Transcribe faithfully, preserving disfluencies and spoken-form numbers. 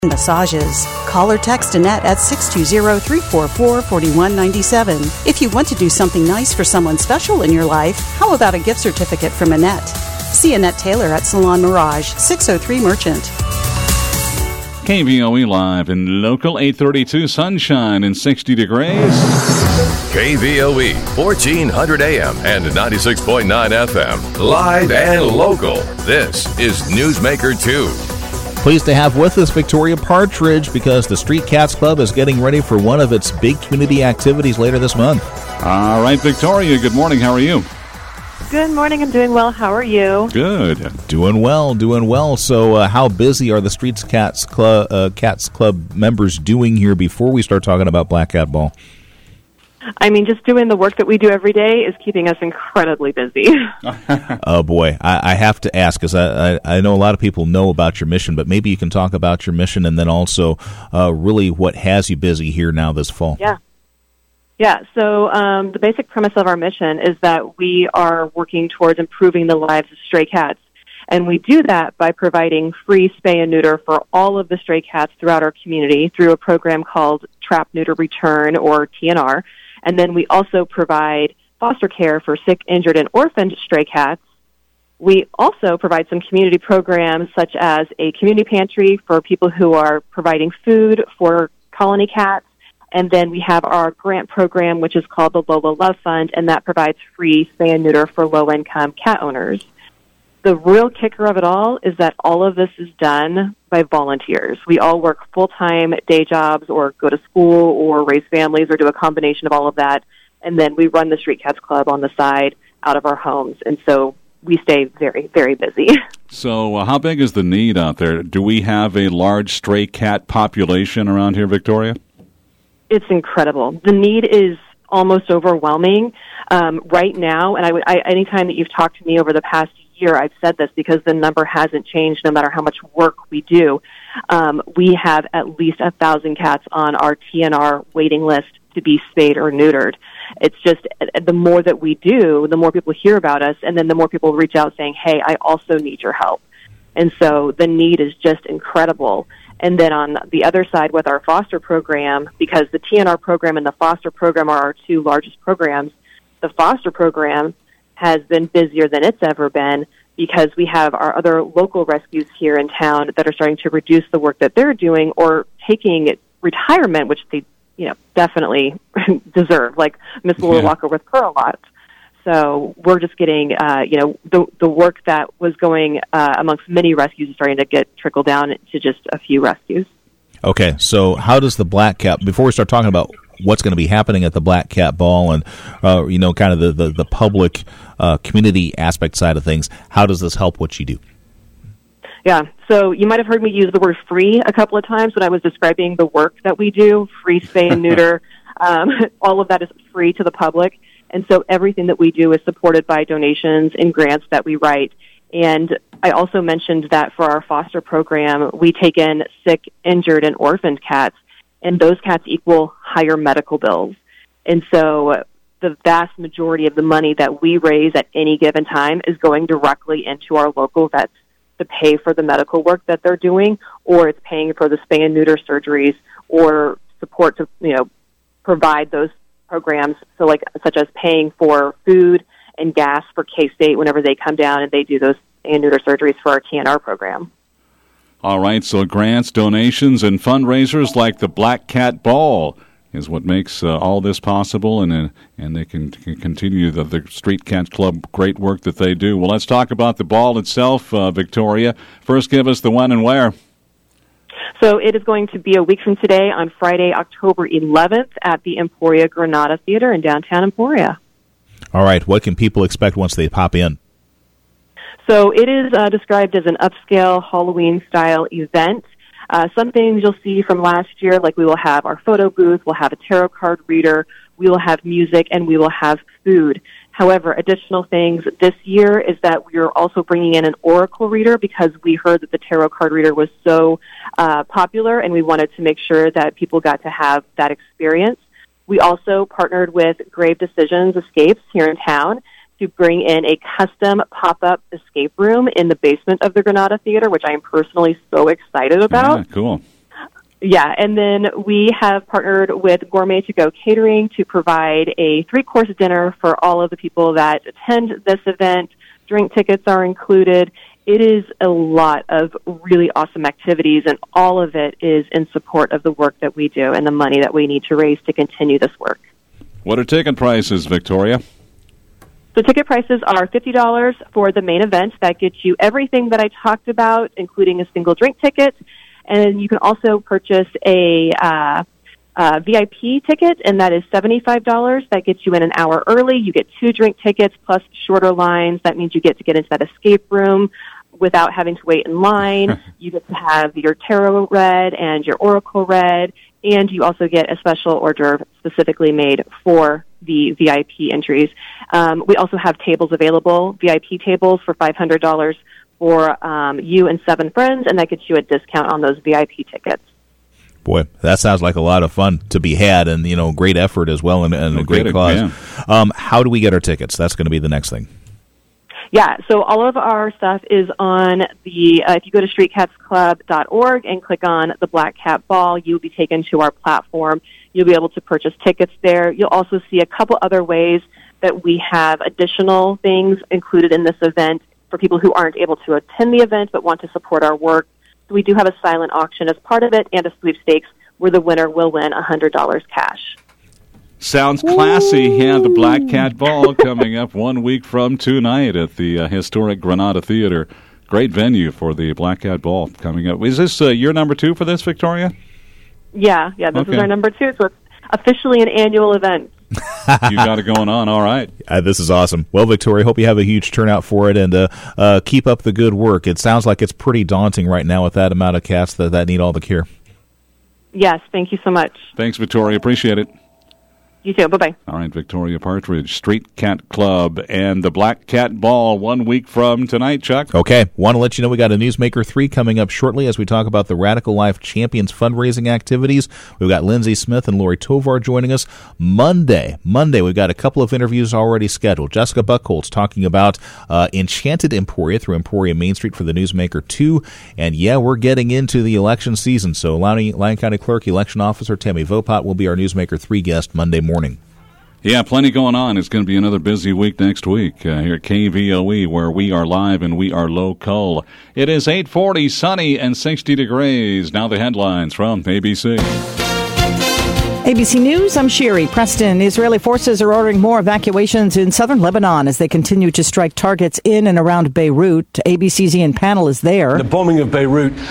Massages. Call or text Annette at six two zero, three four four, four one nine seven. If you want to do something nice for someone special in your life, how about a gift certificate from Annette? See Annette Taylor at Salon Mirage, six oh three Merchant. K V O E Live and Local, eight thirty-two, sunshine and sixty degrees. K V O E, fourteen hundred A M and ninety-six point nine F M. Live and local. This is Newsmaker two. Pleased to have with us Victoria Partridge because the Street Cats Club is getting ready for one of its big community activities later this month. All right, Victoria, good morning. How are you? Good morning. I'm doing well. How are you? Good. Doing well, doing well. So uh, how busy are the Street Cats Club, uh, Cats Club members doing here before we start talking about Black Cat Ball? I mean, just doing the work that we do every day is keeping us incredibly busy. Oh, boy. I, I have to ask, because I, I, I know a lot of people know about your mission, but maybe you can talk about your mission and then also uh, really what has you busy here now this fall. Yeah. Yeah, so um, the basic premise of our mission is that we are working towards improving the lives of stray cats. And we do that by providing free spay and neuter for all of the stray cats throughout our community through a program called Trap, Neuter, Return, or T N R. And then we also provide foster care for sick, injured, and orphaned stray cats. We also provide some community programs such as a community pantry for people who are providing food for colony cats. And then we have our grant program, which is called the Lola Love Fund, and that provides free spay and neuter for low-income cat owners. The real kicker of it all is that all of this is done by volunteers. We all work full-time day jobs or go to school or raise families or do a combination of all of that. And then we run the Street Cats Club on the side out of our homes. And so we stay very, very busy. So uh, how big is the need out there? Do we have a large stray cat population around here, Victoria? It's incredible. The need is almost overwhelming um, right now. And I would, I, anytime that you've talked to me over the past year, I've said this because the number hasn't changed no matter how much work we do. Um, we have at least a thousand cats on our T N R waiting list to be spayed or neutered. It's just the more that we do, the more people hear about us, and then the more people reach out saying, hey, I also need your help. And so the need is just incredible. And then on the other side with our foster program, because the T N R program and the foster program are our two largest programs, the foster program has been busier than it's ever been because we have our other local rescues here in town that are starting to reduce the work that they're doing or taking retirement, which they, you know, definitely deserve, like Miss Laura Yeah. Walker with her a lot. So we're just getting, uh, you know, the the work that was going uh, amongst many rescues is starting to get trickled down to just a few rescues. Okay, so how does the Black Cat, before we start talking about what's going to be happening at the Black Cat Ball and, uh, you know, kind of the, the, the public uh, community aspect side of things, how does this help what you do? Yeah, so you might have heard me use the word free a couple of times when I was describing the work that we do, free spay and neuter. um, all of that is free to the public. And so everything that we do is supported by donations and grants that we write. And I also mentioned that for our foster program, we take in sick, injured, and orphaned cats, and those cats equal higher medical bills. And so the vast majority of the money that we raise at any given time is going directly into our local vets to pay for the medical work that they're doing, or it's paying for the spay and neuter surgeries or support to, you know, provide those programs, so like such as paying for food and gas for K-State whenever they come down and they do those spay and neuter surgeries for our T N R program. All right, so grants, donations, and fundraisers like the Black Cat Ball is what makes uh, all this possible, and uh, and they can, can continue the, the Street Cat Club great work that they do. Well, let's talk about the ball itself, uh, Victoria. First, give us the when and where. So it is going to be a week from today on Friday, October eleventh at the Emporia Granada Theater in downtown Emporia. All right, what can people expect once they pop in? So it is uh, described as an upscale Halloween-style event. Uh, some things you'll see from last year, like we will have our photo booth, we'll have a tarot card reader, we will have music, and we will have food. However, additional things this year is that we are also bringing in an oracle reader because we heard that the tarot card reader was so uh, popular, and we wanted to make sure that people got to have that experience. We also partnered with Grave Decisions Escapes here in town to bring in a custom pop-up escape room in the basement of the Granada Theater, which I am personally so excited about. Yeah, cool. Yeah, and then we have partnered with Gourmet To Go Catering to provide a three-course dinner for all of the people that attend this event. Drink tickets are included. It is a lot of really awesome activities, and all of it is in support of the work that we do and the money that we need to raise to continue this work. What are ticket prices, Victoria? So ticket prices are fifty dollars for the main event. That gets you everything that I talked about, including a single drink ticket. And you can also purchase a uh, uh, V I P ticket, and that is seventy-five dollars. That gets you in an hour early. You get two drink tickets plus shorter lines. That means you get to get into that escape room without having to wait in line. You get to have your tarot read and your oracle read, and you also get a special hors d'oeuvre specifically made for the V I P entries. Um, we also have tables available, V I P tables for five hundred dollars for um, you and seven friends, and that gets you a discount on those V I P tickets. Boy, that sounds like a lot of fun to be had, and you know, great effort as well, and, and a great it, cause. Yeah. Um, how do we get our tickets? That's going to be the next thing. Yeah, so all of our stuff is on the, uh, if you go to street cats club dot org and click on the Black Cat Ball, you'll be taken to our platform. You'll be able to purchase tickets there. You'll also see a couple other ways that we have additional things included in this event for people who aren't able to attend the event but want to support our work. So we do have a silent auction as part of it and a sweepstakes where the winner will win one hundred dollars cash. Sounds classy. Yeah, the Black Cat Ball coming up one week from tonight at the uh, historic Granada Theater. Great venue for the Black Cat Ball coming up. Is this uh, your number two for this, Victoria? Yeah, yeah, this Okay. is our number two, so it's officially an annual event. You got it going on. All right. Uh, this is awesome. Well, Victoria, hope you have a huge turnout for it, and uh, uh, keep up the good work. It sounds like it's pretty daunting right now with that amount of cats that, that need all the care. Yes, thank you so much. Thanks, Victoria. Appreciate it. You too. Bye-bye. All right, Victoria Partridge, Street Cat Club, and the Black Cat Ball one week from tonight, Chuck. Okay, want to let you know we got a Newsmaker three coming up shortly as we talk about the Radical Life Champions fundraising activities. We've got Lindsay Smith and Lori Tovar joining us. Monday, Monday, we've got a couple of interviews already scheduled. Jessica Buchholz talking about uh, Enchanted Emporia through Emporia Main Street for the Newsmaker two. And yeah, we're getting into the election season, so Lyon, Lyon County Clerk Election Officer Tammy Vopat will be our Newsmaker three guest Monday morning. morning. Yeah, plenty going on. It's going to be another busy week next week uh, here at K V O E, where we are live and we are local. It is eight forty, sunny and sixty degrees. Now the headlines from A B C. A B C News, I'm Sherry Preston. Israeli forces are ordering more evacuations in southern Lebanon as they continue to strike targets in and around Beirut. A B C's Ian Pannell is there. The bombing of Beirut